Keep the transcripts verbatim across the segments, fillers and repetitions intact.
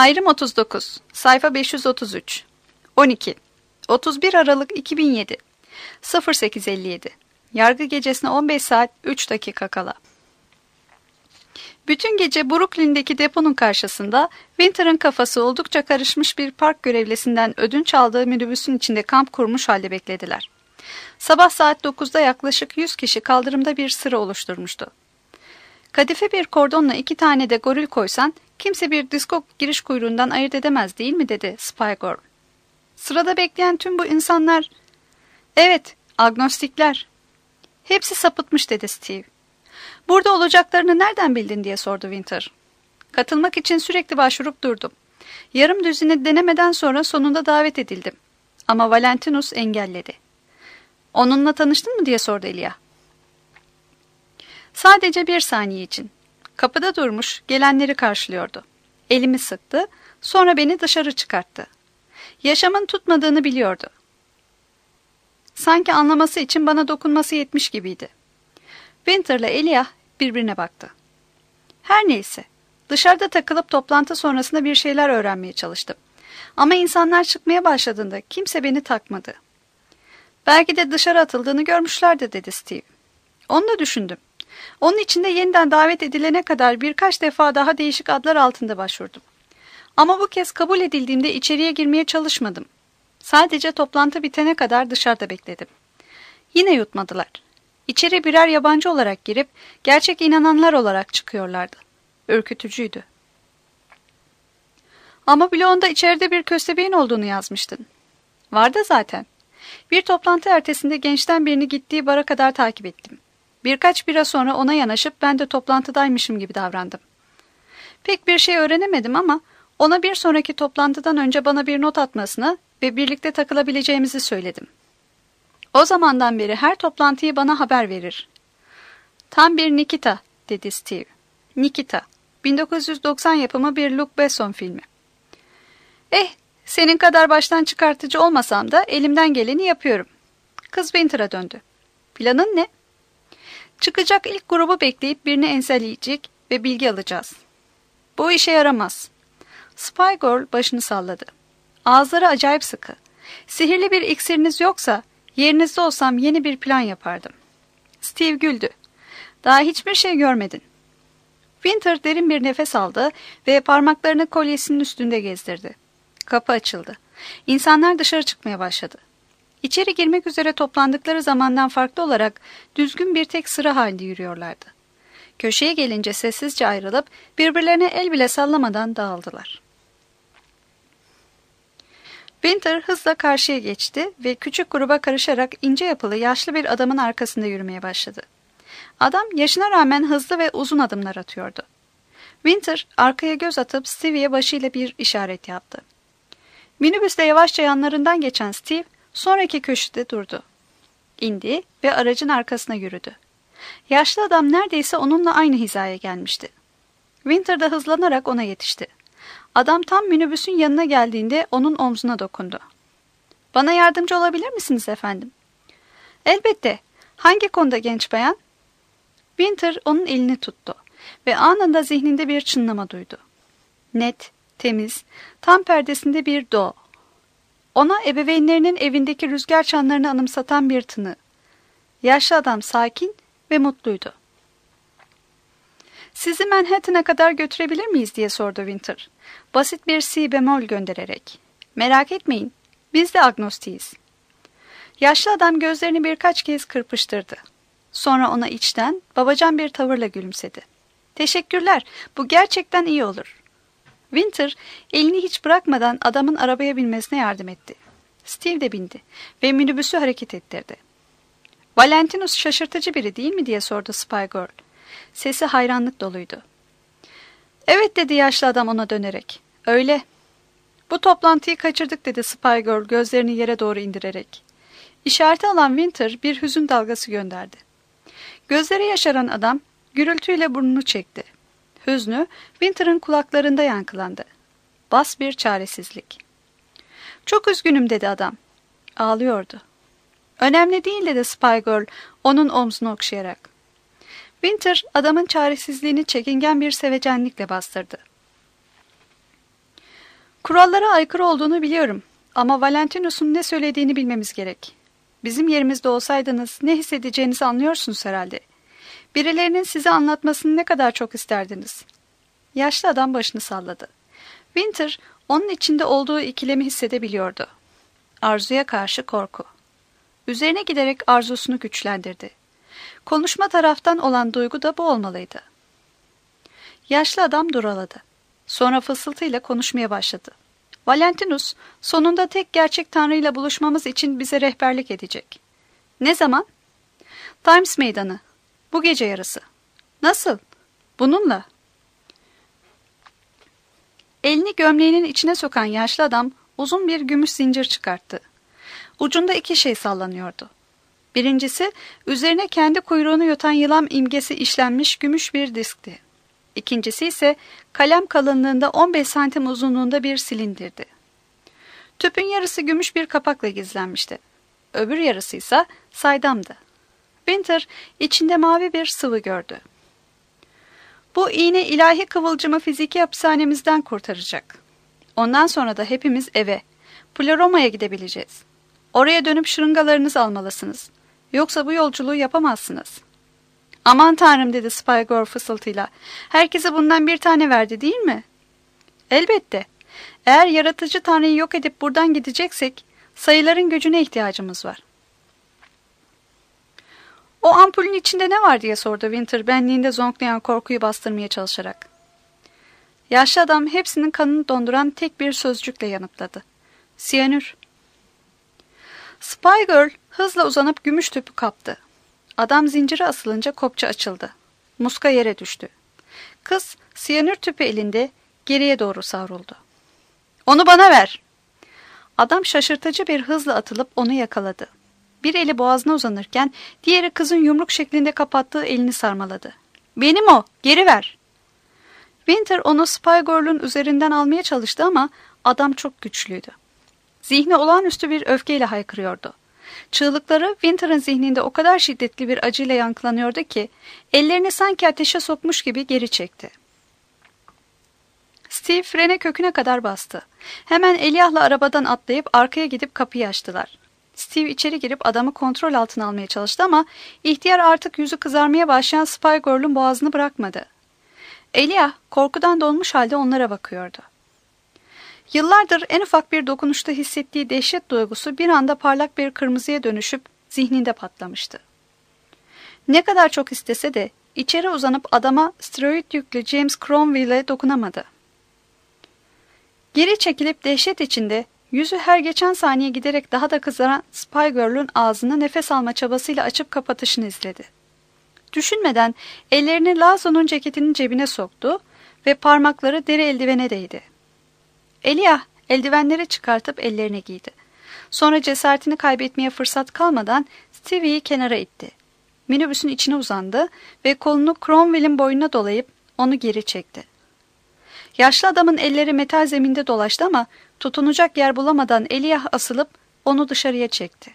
Ayrım otuz dokuz, sayfa beş yüz otuz üç, on iki, otuz bir Aralık iki bin yedi, sıfır sekiz elli yedi. Yargı gecesine on beş saat üç dakika kala. Bütün gece Brooklyn'deki deponun karşısında Winter'ın kafası oldukça karışmış bir park görevlisinden ödünç aldığı minibüsün içinde kamp kurmuş halde beklediler. Sabah saat dokuzda yaklaşık yüz kişi kaldırımda bir sıra oluşturmuştu. Kadife bir kordonla iki tane de goril koysan kimse bir disko giriş kuyruğundan ayırt edemez değil mi dedi Spygirl. Sırada bekleyen tüm bu insanlar, evet, agnostikler. Hepsi sapıtmış dedi Steve. Burada olacaklarını nereden bildin diye sordu Winter. Katılmak için sürekli başvurup durdum. Yarım düzine denemeden sonra sonunda davet edildim. Ama Valentinus engelledi. Onunla tanıştın mı diye sordu Elia. Sadece bir saniye için. Kapıda durmuş, gelenleri karşılıyordu. Elimi sıktı, sonra beni dışarı çıkarttı. Yaşamın tutmadığını biliyordu. Sanki anlaması için bana dokunması yetmiş gibiydi. Winter'la Elia birbirine baktı. Her neyse, dışarıda takılıp toplantı sonrasında bir şeyler öğrenmeye çalıştım. Ama insanlar çıkmaya başladığında kimse beni takmadı. Belki de dışarı atıldığını görmüşlerdi dedi Steve. Onu da düşündüm. Onun için de yeniden davet edilene kadar birkaç defa daha değişik adlar altında başvurdum. Ama bu kez kabul edildiğimde içeriye girmeye çalışmadım. Sadece toplantı bitene kadar dışarıda bekledim. Yine yutmadılar. İçeri birer yabancı olarak girip gerçek inananlar olarak çıkıyorlardı. Ürkütücüydü. Ama bloğunda içeride bir köstebeğin olduğunu yazmıştın. Vardı zaten. Bir toplantı ertesinde gençten birini gittiği bara kadar takip ettim. Birkaç bira sonra ona yanaşıp ben de toplantıdaymışım gibi davrandım. Pek bir şey öğrenemedim ama ona bir sonraki toplantıdan önce bana bir not atmasını ve birlikte takılabileceğimizi söyledim. O zamandan beri her toplantıyı bana haber verir. Tam bir Nikita, dedi Steve. Nikita, bin dokuz yüz doksan yapımı bir Luc Besson filmi. Eh, senin kadar baştan çıkartıcı olmasam da elimden geleni yapıyorum. Kız Winter'a döndü. Planın ne? Çıkacak ilk grubu bekleyip birini enseleyecek ve bilgi alacağız. Bu işe yaramaz. Spygirl başını salladı. Ağızları acayip sıkı. Sihirli bir iksiriniz yoksa yerinizde olsam yeni bir plan yapardım. Steve güldü. Daha hiçbir şey görmedin. Winter derin bir nefes aldı ve parmaklarını kolyesinin üstünde gezdirdi. Kapı açıldı. İnsanlar dışarı çıkmaya başladı. İçeri girmek üzere toplandıkları zamandan farklı olarak düzgün bir tek sıra halinde yürüyorlardı. Köşeye gelince sessizce ayrılıp birbirlerine el bile sallamadan dağıldılar. Winter hızla karşıya geçti ve küçük gruba karışarak ince yapılı yaşlı bir adamın arkasında yürümeye başladı. Adam yaşına rağmen hızlı ve uzun adımlar atıyordu. Winter arkaya göz atıp Stevie'ye başıyla bir işaret yaptı. Minibüsle yavaşça yanlarından geçen Steve sonraki köşede durdu. İndi ve aracın arkasına yürüdü. Yaşlı adam neredeyse onunla aynı hizaya gelmişti. Winter da hızlanarak ona yetişti. Adam tam minibüsün yanına geldiğinde onun omzuna dokundu. Bana yardımcı olabilir misiniz efendim? Elbette. Hangi konuda genç bayan? Winter onun elini tuttu ve anında zihninde bir çınlama duydu. Net, temiz, tam perdesinde bir do. Ona ebeveynlerinin evindeki rüzgar çanlarını anımsatan bir tını. Yaşlı adam sakin ve mutluydu. Sizi Manhattan'a kadar götürebilir miyiz diye sordu Winter. Basit bir si bemol göndererek. Merak etmeyin, biz de agnostiyiz. Yaşlı adam gözlerini birkaç kez kırpıştırdı. Sonra ona içten, babacan bir tavırla gülümsedi. Teşekkürler, bu gerçekten iyi olur. Winter elini hiç bırakmadan adamın arabaya binmesine yardım etti. Steve de bindi ve minibüsü hareket ettirdi. Valentinus şaşırtıcı biri değil mi diye sordu Spygirl. Sesi hayranlık doluydu. Evet dedi yaşlı adam ona dönerek. Öyle. Bu toplantıyı kaçırdık dedi Spygirl gözlerini yere doğru indirerek. İşareti alan Winter bir hüzün dalgası gönderdi. Gözleri yaşaran adam gürültüyle burnunu çekti. Hüznü Winter'ın kulaklarında yankılandı. Bas bir çaresizlik. Çok üzgünüm dedi adam. Ağlıyordu. Önemli değil dedi Spygirl onun omzunu okşayarak. Winter adamın çaresizliğini çekingen bir sevecenlikle bastırdı. Kurallara aykırı olduğunu biliyorum ama Valentinus'un ne söylediğini bilmemiz gerek. Bizim yerimizde olsaydınız ne hissedeceğinizi anlıyorsunuz herhalde. Birilerinin size anlatmasını ne kadar çok isterdiniz. Yaşlı adam başını salladı. Winter onun içinde olduğu ikilemi hissedebiliyordu. Arzuya karşı korku. Üzerine giderek arzusunu güçlendirdi. Konuşma taraftan olan duygu da bu olmalıydı. Yaşlı adam duraladı. Sonra fısıltıyla konuşmaya başladı. Valentinus, sonunda tek gerçek tanrıyla buluşmamız için bize rehberlik edecek. Ne zaman? Times Meydanı. Bu gece yarısı. Nasıl? Bununla. Elini gömleğinin içine sokan yaşlı adam uzun bir gümüş zincir çıkarttı. Ucunda iki şey sallanıyordu. Birincisi, üzerine kendi kuyruğunu yutan yılan imgesi işlenmiş gümüş bir diskti. İkincisi ise kalem kalınlığında on beş santim uzunluğunda bir silindirdi. Tüpün yarısı gümüş bir kapakla gizlenmişti. Öbür yarısı ise saydamdı. Winter içinde mavi bir sıvı gördü. Bu iğne ilahi kıvılcımı fiziki hapishanemizden kurtaracak. Ondan sonra da hepimiz eve, Pleroma'ya gidebileceğiz. Oraya dönüp şırıngalarınızı almalısınız. Yoksa bu yolculuğu yapamazsınız. Aman tanrım, dedi Spygor fısıltıyla. Herkese bundan bir tane verdi değil mi? Elbette. Eğer yaratıcı tanrıyı yok edip buradan gideceksek sayıların gücüne ihtiyacımız var. O ampulün içinde ne var diye sordu Winter benliğinde zonklayan korkuyu bastırmaya çalışarak. Yaşlı adam hepsinin kanını donduran tek bir sözcükle yanıtladı. Siyanür. Spygirl hızla uzanıp gümüş tüpü kaptı. Adam zincire asılınca kopça açıldı. Muska yere düştü. Kız siyanür tüpü elinde geriye doğru savruldu. Onu bana ver. Adam şaşırtıcı bir hızla atılıp onu yakaladı. Bir eli boğazına uzanırken diğeri kızın yumruk şeklinde kapattığı elini sarmaladı. Benim o, geri ver. Winter onu Spygirl'ün üzerinden almaya çalıştı ama adam çok güçlüydü. Zihni olağanüstü bir öfkeyle haykırıyordu. Çığlıkları Winter'ın zihninde o kadar şiddetli bir acıyla yankılanıyordu ki ellerini sanki ateşe sokmuş gibi geri çekti. Steve frene köküne kadar bastı. Hemen Eliah'la arabadan atlayıp arkaya gidip kapıyı açtılar. Steve içeri girip adamı kontrol altına almaya çalıştı ama ihtiyar artık yüzü kızarmaya başlayan Spygirl'ün boğazını bırakmadı. Eliah korkudan donmuş halde onlara bakıyordu. Yıllardır en ufak bir dokunuşta hissettiği dehşet duygusu bir anda parlak bir kırmızıya dönüşüp zihninde patlamıştı. Ne kadar çok istese de içeri uzanıp adama steroid yüklü James Cromwell'e dokunamadı. Geri çekilip dehşet içinde yüzü her geçen saniye giderek daha da kızaran Spygirl'ün ağzını nefes alma çabasıyla açıp kapatışını izledi. Düşünmeden ellerini Lazo'nun ceketinin cebine soktu ve parmakları deri eldivene değdi. Eliah eldivenleri çıkartıp ellerine giydi. Sonra cesaretini kaybetmeye fırsat kalmadan Stevie'yi kenara itti. Minibüsün içine uzandı ve kolunu Cromwell'in boynuna dolayıp onu geri çekti. Yaşlı adamın elleri metal zeminde dolaştı ama tutunacak yer bulamadan Eliah asılıp onu dışarıya çekti.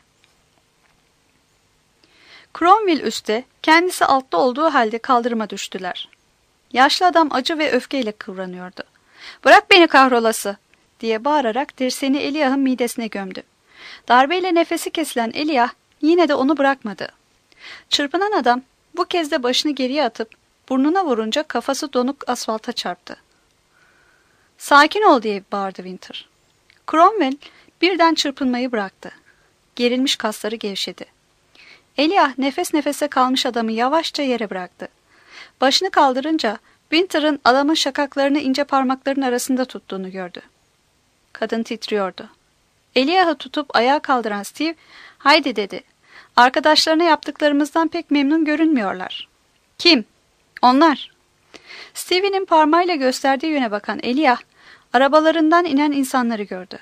Cromwell üstte, kendisi altta olduğu halde kaldırıma düştüler. Yaşlı adam acı ve öfkeyle kıvranıyordu. "Bırak beni kahrolası!" diye bağırarak dirseğini Eliah'ın midesine gömdü. Darbeyle nefesi kesilen Eliah yine de onu bırakmadı. Çırpınan adam bu kez de başını geriye atıp burnuna vurunca kafası donuk asfalta çarptı. "Sakin ol!" diye bağırdı Winter. Cromwell birden çırpınmayı bıraktı. Gerilmiş kasları gevşedi. Eliah nefes nefese kalmış adamı yavaşça yere bıraktı. Başını kaldırınca Winter'ın adamın şakaklarını ince parmaklarının arasında tuttuğunu gördü. Kadın titriyordu. Eliah'ı tutup ayağa kaldıran Steve, "Haydi," dedi. "Arkadaşlarına yaptıklarımızdan pek memnun görünmüyorlar." "Kim?" "Onlar." Stevie'nin parmağıyla gösterdiği yöne bakan Eliah, arabalarından inen insanları gördü.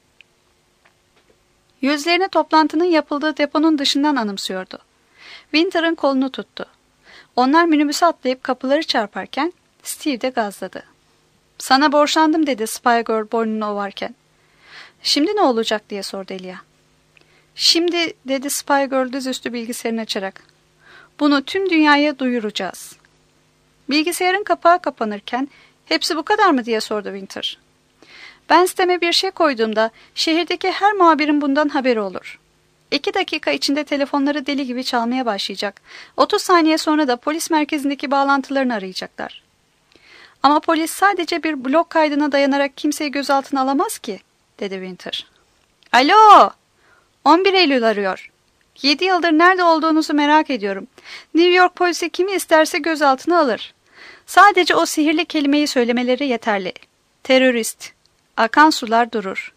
Yüzlerini toplantının yapıldığı deponun dışından anımsıyordu. Winter'ın kolunu tuttu. Onlar minibüse atlayıp kapıları çarparken Steve de gazladı. "Sana borçlandım," dedi Spygirl boynunu ovarken. "Şimdi ne olacak?" diye sordu Eliah. "Şimdi," dedi Spygirl dizüstü bilgisayarını açarak, "bunu tüm dünyaya duyuracağız." Bilgisayarın kapağı kapanırken "Hepsi bu kadar mı?" diye sordu Winter. Ben siteme bir şey koyduğumda şehirdeki her muhabirin bundan haberi olur. İki dakika içinde telefonları deli gibi çalmaya başlayacak. Otuz saniye sonra da polis merkezindeki bağlantılarını arayacaklar. Ama polis sadece bir blog kaydına dayanarak kimseyi gözaltına alamaz ki, dedi Winter. Alo! on bir Eylül arıyor. Yedi yıldır nerede olduğunuzu merak ediyorum. New York polisi kimi isterse gözaltına alır. Sadece o sihirli kelimeyi söylemeleri yeterli. Terörist. Akan sular durur.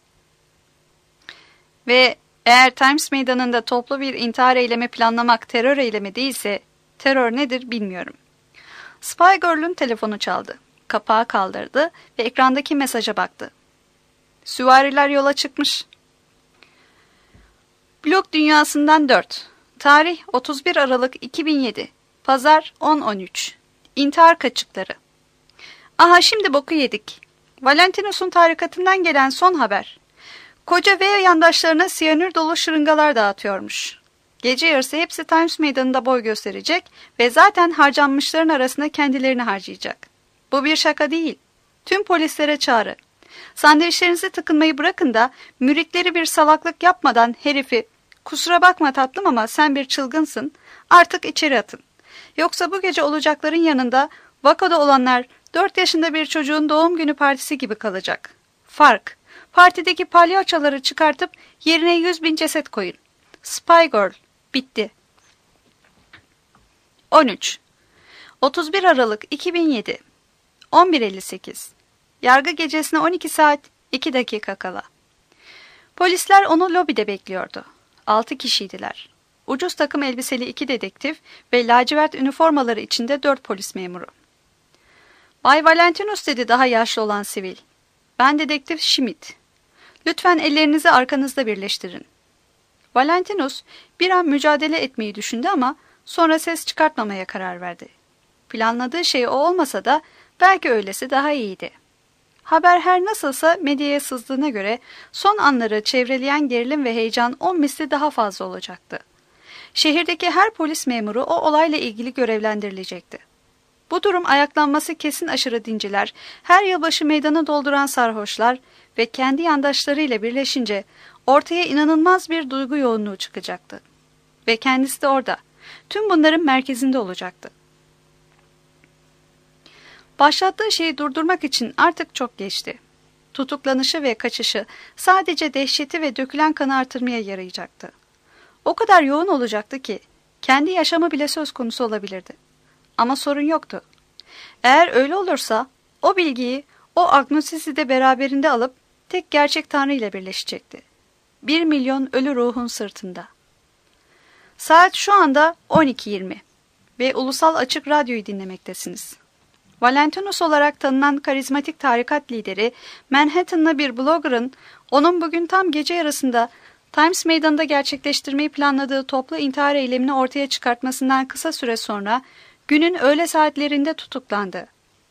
Ve eğer Times Meydanı'nda toplu bir intihar eylemi planlamak terör eylemi değilse, terör nedir bilmiyorum. Spy Girl'ün telefonu çaldı. Kapağı kaldırdı ve ekrandaki mesaja baktı. Süvariler yola çıkmış. Blog Dünyası'ndan dört. Tarih otuz bir Aralık iki bin yedi. Pazar on on üç. İntihar kaçıkları. Aha şimdi boku yedik. Valentinus'un tarikatından gelen son haber. Koca V yandaşlarına siyanür dolu şırıngalar dağıtıyormuş. Gece yarısı hepsi Times Meydanı'nda boy gösterecek ve zaten harcanmışların arasında kendilerini harcayacak. Bu bir şaka değil. Tüm polislere çağrı. Sandviçlerinizi tıkınmayı bırakın da müritleri bir salaklık yapmadan herifi "Kusura bakma tatlım ama sen bir çılgınsın, artık içeri atın. Yoksa bu gece olacakların yanında Vako'da olanlar dört yaşında bir çocuğun doğum günü partisi gibi kalacak. Fark, partideki palyaçoları çıkartıp yerine yüz bin ceset koyun. Spy Girl, bitti. on üç. otuz bir Aralık iki bin yedi. on bir elli sekiz. Yargı gecesine on iki saat iki dakika kala. Polisler onu lobide bekliyordu. Altı kişiydiler. Ucuz takım elbiseli iki dedektif ve lacivert üniformaları içinde dört polis memuru. Bay Valentinus, dedi daha yaşlı olan sivil. Ben dedektif Schmidt. Lütfen ellerinizi arkanızda birleştirin. Valentinus bir an mücadele etmeyi düşündü ama sonra ses çıkartmamaya karar verdi. Planladığı şey o olmasa da belki öylesi daha iyiydi. Haber her nasılsa medyaya sızdığına göre son anları çevreleyen gerilim ve heyecan on misli daha fazla olacaktı. Şehirdeki her polis memuru o olayla ilgili görevlendirilecekti. Bu durum ayaklanması kesin aşırı dinciler, her yılbaşı meydanı dolduran sarhoşlar ve kendi yandaşlarıyla birleşince ortaya inanılmaz bir duygu yoğunluğu çıkacaktı. Ve kendisi de orada, tüm bunların merkezinde olacaktı. Başlattığı şeyi durdurmak için artık çok geçti. Tutuklanışı ve kaçışı sadece dehşeti ve dökülen kanı artırmaya yarayacaktı. O kadar yoğun olacaktı ki kendi yaşamı bile söz konusu olabilirdi. Ama sorun yoktu. Eğer öyle olursa o bilgiyi, o agnosisi de beraberinde alıp tek gerçek Tanrı ile birleşecekti. Bir milyon ölü ruhun sırtında. Saat şu anda on iki yirmi ve Ulusal Açık Radyo'yu dinlemektesiniz. Valentinus olarak tanınan karizmatik tarikat lideri, Manhattan'lı bir blogger'ın onun bugün tam gece yarısında Times Meydanı'nda gerçekleştirmeyi planladığı toplu intihar eylemini ortaya çıkartmasından kısa süre sonra günün öğle saatlerinde tutuklandı.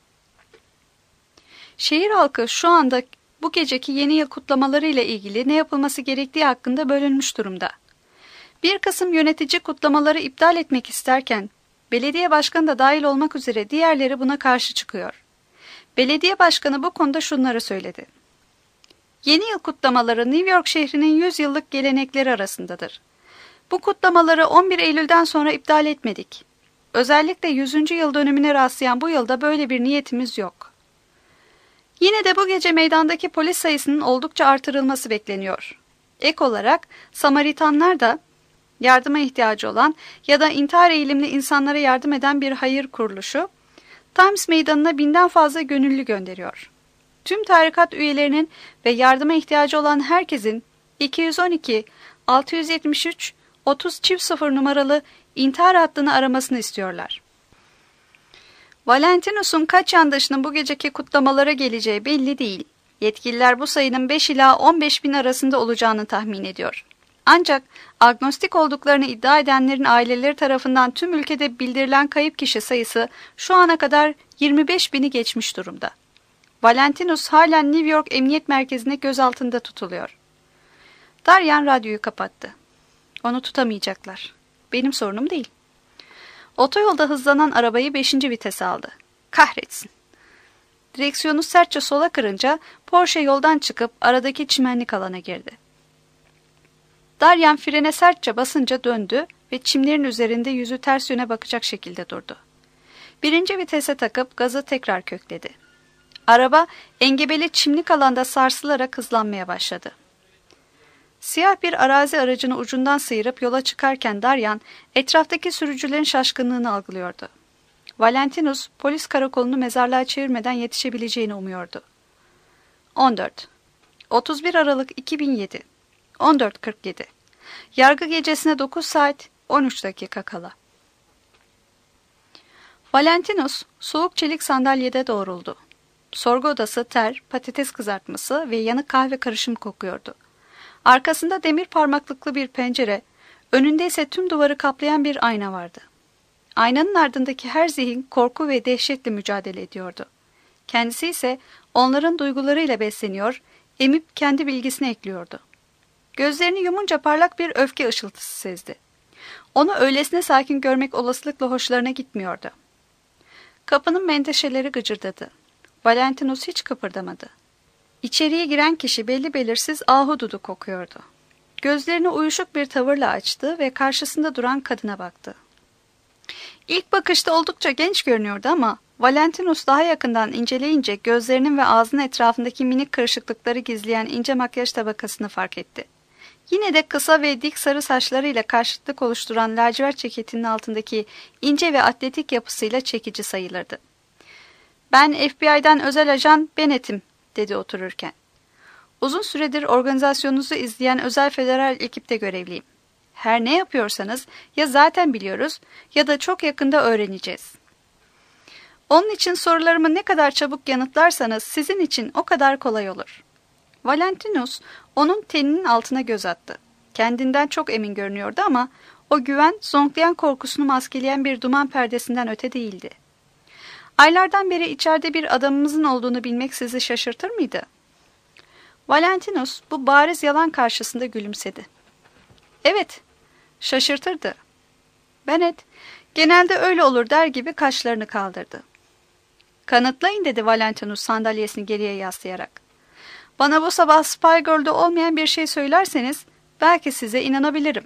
Şehir halkı şu anda bu geceki yeni yıl kutlamaları ile ilgili ne yapılması gerektiği hakkında bölünmüş durumda. Bir kısım yönetici kutlamaları iptal etmek isterken, belediye başkanı da dahil olmak üzere diğerleri buna karşı çıkıyor. Belediye başkanı bu konuda şunları söyledi. Yeni yıl kutlamaları New York şehrinin yüz yıllık gelenekleri arasındadır. Bu kutlamaları on bir Eylül'den sonra iptal etmedik. Özellikle yüzüncü yıl dönümüne rastlayan bu yılda böyle bir niyetimiz yok. Yine de bu gece meydandaki polis sayısının oldukça artırılması bekleniyor. Ek olarak Samaritanlar da yardıma ihtiyacı olan ya da intihar eğilimli insanlara yardım eden bir hayır kuruluşu, Times Meydanı'na binden fazla gönüllü gönderiyor. Tüm tarikat üyelerinin ve yardıma ihtiyacı olan herkesin iki yüz on iki altı yüz yetmiş üç otuz çift sıfır numaralı intihar hattını aramasını istiyorlar. Valentinus'un kaç yandaşının bu geceki kutlamalara geleceği belli değil. Yetkililer bu sayının beş ila on beş bin arasında olacağını tahmin ediyor. Ancak agnostik olduklarını iddia edenlerin aileleri tarafından tüm ülkede bildirilen kayıp kişi sayısı şu ana kadar yirmi beş bini geçmiş durumda. Valentinus halen New York Emniyet Merkezi'nde gözaltında tutuluyor. Daryan radyoyu kapattı. Onu tutamayacaklar. Benim sorunum değil. Otoyolda hızlanan arabayı beşinci vitese aldı. Kahretsin. Direksiyonu sertçe sola kırınca Porsche yoldan çıkıp aradaki çimenlik alana girdi. Daryan frene sertçe basınca döndü ve çimlerin üzerinde yüzü ters yöne bakacak şekilde durdu. Birinci vitese takıp gazı tekrar kökledi. Araba engebeli çimlik alanda sarsılarak hızlanmaya başladı. Siyah bir arazi aracını ucundan sıyırıp yola çıkarken Daryan etraftaki sürücülerin şaşkınlığını algılıyordu. Valentinus polis karakolunu mezarlığa çevirmeden yetişebileceğini umuyordu. on dört otuz bir Aralık iki bin yedi on dört kırk yedi Yargı gecesine dokuz saat on üç dakika kala. Valentinus soğuk çelik sandalyede doğruldu. Sorgu odası ter, patates kızartması ve yanık kahve karışımı kokuyordu. Arkasında demir parmaklıklı bir pencere, önünde ise tüm duvarı kaplayan bir ayna vardı. Aynanın ardındaki her zihin korku ve dehşetle mücadele ediyordu. Kendisi ise onların duygularıyla besleniyor, emip kendi bilgisine ekliyordu. Gözlerini yumunca parlak bir öfke ışıltısı sezdi. Onu öylesine sakin görmek olasılıkla hoşlarına gitmiyordu. Kapının menteşeleri gıcırdadı. Valentinus hiç kıpırdamadı. İçeriye giren kişi belli belirsiz ahududu kokuyordu. Gözlerini uyuşuk bir tavırla açtı ve karşısında duran kadına baktı. İlk bakışta oldukça genç görünüyordu ama Valentinus daha yakından inceleyince gözlerinin ve ağzının etrafındaki minik kırışıklıkları gizleyen ince makyaj tabakasını fark etti. Yine de kısa ve dik sarı saçlarıyla karşıtlık oluşturan lacivert ceketinin altındaki ince ve atletik yapısıyla çekici sayılırdı. "Ben F B I'dan özel ajan Bennett'im," dedi otururken. "Uzun süredir organizasyonunuzu izleyen özel federal ekipte görevliyim. Her ne yapıyorsanız ya zaten biliyoruz ya da çok yakında öğreneceğiz. Onun için sorularımı ne kadar çabuk yanıtlarsanız sizin için o kadar kolay olur." Valentinus onun teninin altına göz attı. Kendinden çok emin görünüyordu ama o güven zonklayan korkusunu maskeleyen bir duman perdesinden öte değildi. "Aylardan beri içeride bir adamımızın olduğunu bilmek sizi şaşırtır mıydı?" Valentinus bu bariz yalan karşısında gülümsedi. "Evet, şaşırtırdı." Bennett, "Genelde öyle olur," der gibi kaşlarını kaldırdı. "Kanıtlayın," dedi Valentinus sandalyesini geriye yaslayarak. "Bana bu sabah Spygirl'de olmayan bir şey söylerseniz belki size inanabilirim."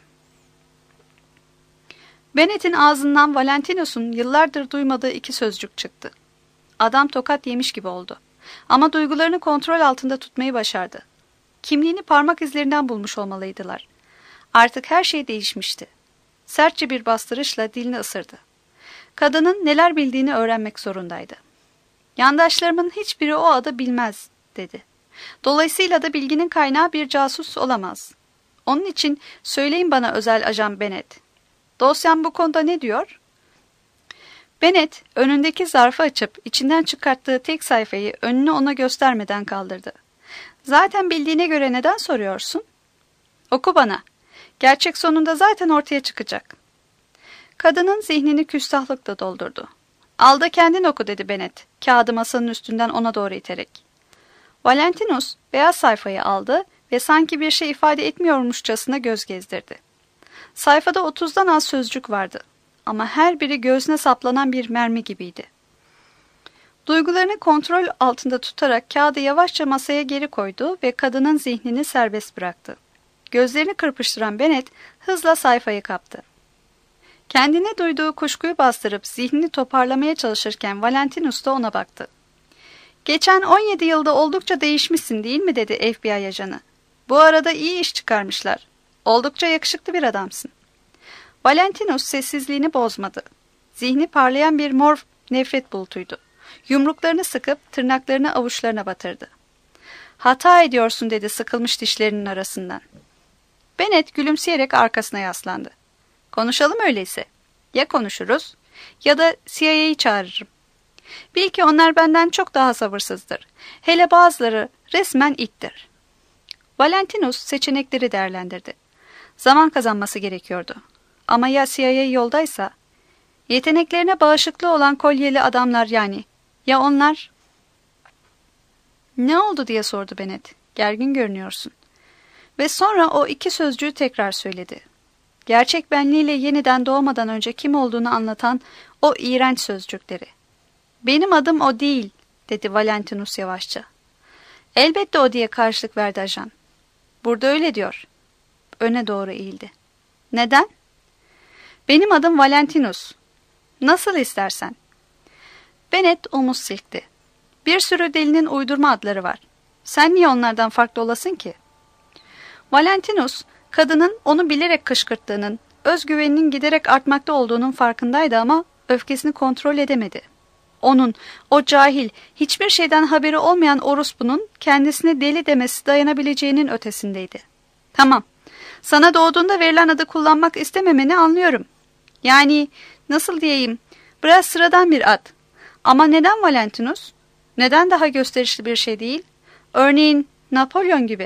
Bennett'in ağzından Valentinus'un yıllardır duymadığı iki sözcük çıktı. Adam tokat yemiş gibi oldu. Ama duygularını kontrol altında tutmayı başardı. Kimliğini parmak izlerinden bulmuş olmalıydılar. Artık her şey değişmişti. Sertçe bir bastırışla dilini ısırdı. Kadının neler bildiğini öğrenmek zorundaydı. "Yandaşlarımın hiçbiri o adı bilmez," dedi. "Dolayısıyla da bilginin kaynağı bir casus olamaz. Onun için söyleyin bana özel ajan Bennett. Dosyam bu konuda ne diyor?" Bennett önündeki zarfı açıp içinden çıkarttığı tek sayfayı önünü ona göstermeden kaldırdı. "Zaten bildiğine göre neden soruyorsun?" "Oku bana. Gerçek sonunda zaten ortaya çıkacak." Kadının zihnini küstahlıkla doldurdu. "Al da kendin oku," dedi Bennett, kağıdı masanın üstünden ona doğru iterek. Valentinus beyaz sayfayı aldı ve sanki bir şey ifade etmiyormuşçasına göz gezdirdi. Sayfada otuzdan az sözcük vardı ama her biri göğsüne saplanan bir mermi gibiydi. Duygularını kontrol altında tutarak kağıdı yavaşça masaya geri koydu ve kadının zihnini serbest bıraktı. Gözlerini kırpıştıran Bennett hızla sayfayı kaptı. Kendine duyduğu kuşkuyu bastırıp zihnini toparlamaya çalışırken Valentinus da ona baktı. "Geçen on yedi yılda oldukça değişmişsin değil mi?" dedi F B I ajanı. "Bu arada iyi iş çıkarmışlar. Oldukça yakışıklı bir adamsın." Valentinus sessizliğini bozmadı. Zihni parlayan bir mor nefret bulutuydu. Yumruklarını sıkıp tırnaklarını avuçlarına batırdı. "Hata ediyorsun," dedi sıkılmış dişlerinin arasından. Bennett gülümseyerek arkasına yaslandı. "Konuşalım öyleyse. Ya konuşuruz ya da C I A'yı çağırırım. Bil ki onlar benden çok daha sabırsızdır. Hele bazıları resmen ittir." Valentinus seçenekleri değerlendirdi. Zaman kazanması gerekiyordu. Ama ya C I A yoldaysa? Yeteneklerine bağışıklı olan kolyeli adamlar yani. Ya onlar? "Ne oldu?" diye sordu Bennett. "Gergin görünüyorsun." Ve sonra o iki sözcüğü tekrar söyledi. Gerçek benliğiyle yeniden doğmadan önce kim olduğunu anlatan o iğrenç sözcükleri. "Benim adım o değil," dedi Valentinus yavaşça. Elbette o diye karşılık verdi ajan. Burada öyle diyor. Öne doğru eğildi. Neden? Benim adım Valentinus. Nasıl istersen. Bennett omuz silkti. Bir sürü delinin uydurma adları var. Sen niye onlardan farklı olasın ki? Valentinus, kadının onu bilerek kışkırttığının, özgüveninin giderek artmakta olduğunun farkındaydı ama öfkesini kontrol edemedi. Onun, o cahil, hiçbir şeyden haberi olmayan orospunun kendisine deli demesi dayanabileceğinin ötesindeydi. Tamam, sana doğduğunda verilen adı kullanmak istememeni anlıyorum. Yani, nasıl diyeyim, biraz sıradan bir ad. Ama neden Valentinus? Neden daha gösterişli bir şey değil? Örneğin Napolyon gibi.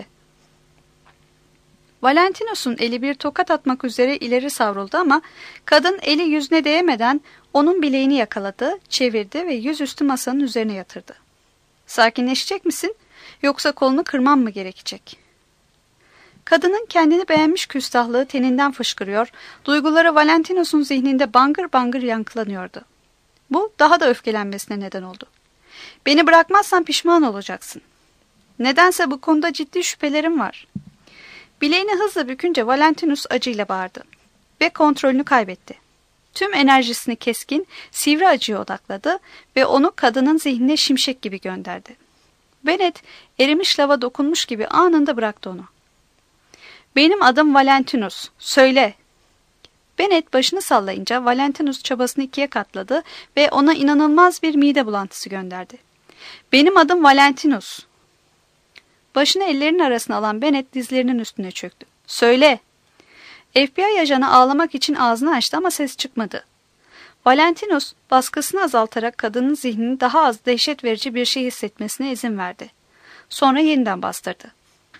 Valentinus'un eli bir tokat atmak üzere ileri savruldu ama kadın eli yüzüne değmeden onun bileğini yakaladı, çevirdi ve yüzüstü masanın üzerine yatırdı. Sakinleşecek misin, yoksa kolunu kırmam mı gerekecek? Kadının kendini beğenmiş küstahlığı teninden fışkırıyor, duyguları Valentinus'un zihninde bangır bangır yankılanıyordu. Bu daha da öfkelenmesine neden oldu. Beni bırakmazsan pişman olacaksın. Nedense bu konuda ciddi şüphelerim var. Bileğini hızla bükünce Valentinus acıyla bağırdı ve kontrolünü kaybetti. Tüm enerjisini keskin, sivri acıya odakladı ve onu kadının zihnine şimşek gibi gönderdi. Bennett erimiş lava dokunmuş gibi anında bıraktı onu. Benim adım Valentinus, söyle. Bennett başını sallayınca Valentinus çabasını ikiye katladı ve ona inanılmaz bir mide bulantısı gönderdi. Benim adım Valentinus. Başını ellerinin arasına alan Bennett dizlerinin üstüne çöktü. Söyle. F B I ajanı ağlamak için ağzını açtı ama ses çıkmadı. Valentinus baskısını azaltarak kadının zihnini daha az dehşet verici bir şey hissetmesine izin verdi. Sonra yeniden bastırdı.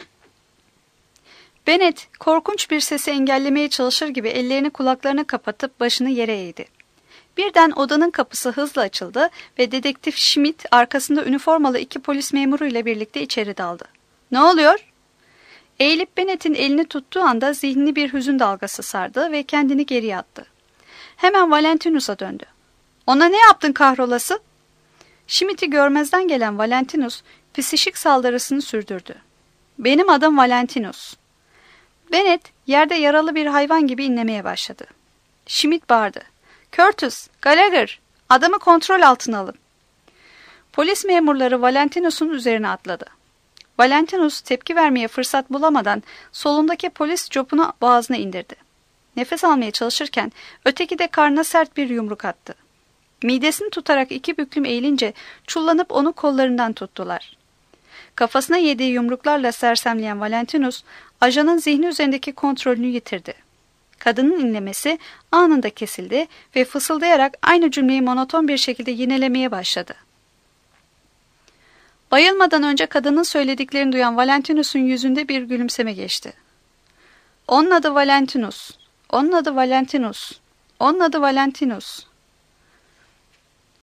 Bennett korkunç bir sesi engellemeye çalışır gibi ellerini kulaklarına kapatıp başını yere eğdi. Birden odanın kapısı hızla açıldı ve dedektif Schmidt arkasında üniformalı iki polis memuru ile birlikte içeri daldı. Ne oluyor? Eğilip Bennett'in elini tuttuğu anda zihnini bir hüzün dalgası sardı ve kendini geriye attı. Hemen Valentinus'a döndü. Ona ne yaptın kahrolası? Schmidt'i görmezden gelen Valentinus psişik saldırısını sürdürdü. Benim adım Valentinus. Bennett yerde yaralı bir hayvan gibi inlemeye başladı. Schmidt bağırdı. Curtis, Gallagher, adamı kontrol altına alın. Polis memurları Valentinus'un üzerine atladı. Valentinus tepki vermeye fırsat bulamadan solundaki polis copunu boğazına indirdi. Nefes almaya çalışırken öteki de karnına sert bir yumruk attı. Midesini tutarak iki büklüm eğilince çullanıp onu kollarından tuttular. Kafasına yediği yumruklarla sersemleyen Valentinus, ajanın zihni üzerindeki kontrolünü yitirdi. Kadının inlemesi anında kesildi ve fısıldayarak aynı cümleyi monoton bir şekilde yinelemeye başladı. Bayılmadan önce kadının söylediklerini duyan Valentinus'un yüzünde bir gülümseme geçti. Onun adı Valentinus, onun adı Valentinus, onun adı Valentinus.